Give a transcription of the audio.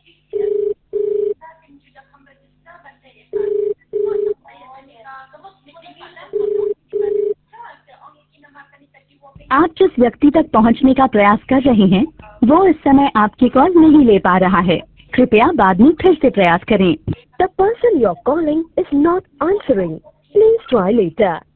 आप जिस व्यक्ति तक पहुंचने का प्रयास कर रहे हैं वो इस समय आपकी कॉल नहीं ले पा रहा है। कृपया बाद में फिर से प्रयास करें। The person you're calling is not answering. Please try later.